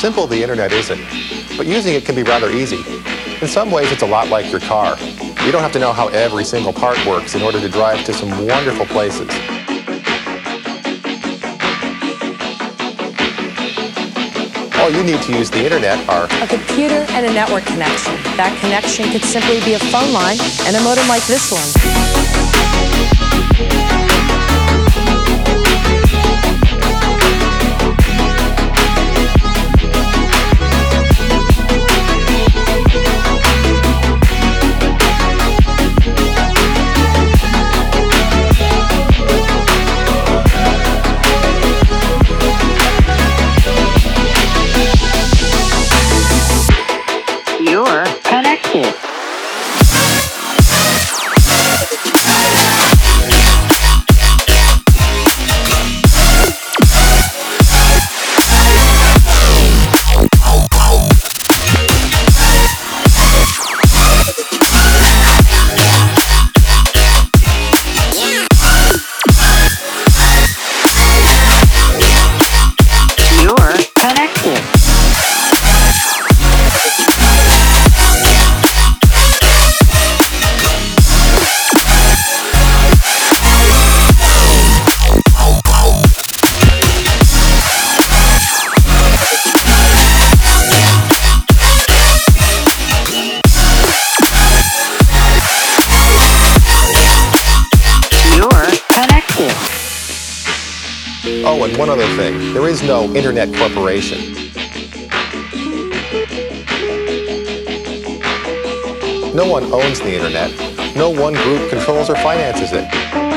simple the internet isn't, but using it can be rather easy. In some ways, it's a lot like your car. You don't have to know how every single part works in order to drive to some wonderful places. All you need to use the internet are a computer and a network connection. That connection could simply be a phone line and a modem like this one. You're connected. You're connected. Oh, and one other thing. There is no Internet Corporation. No one owns the Internet. No one group controls or finances it.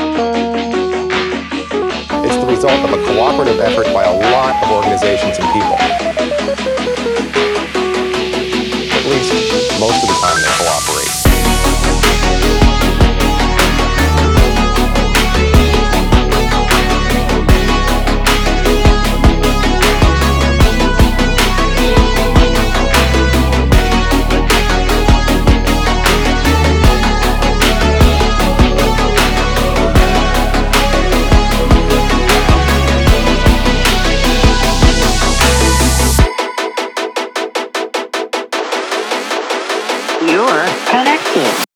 It's the result of a cooperative effort by a lot of organizations and people. At least, most of the time they cooperate. You're connected.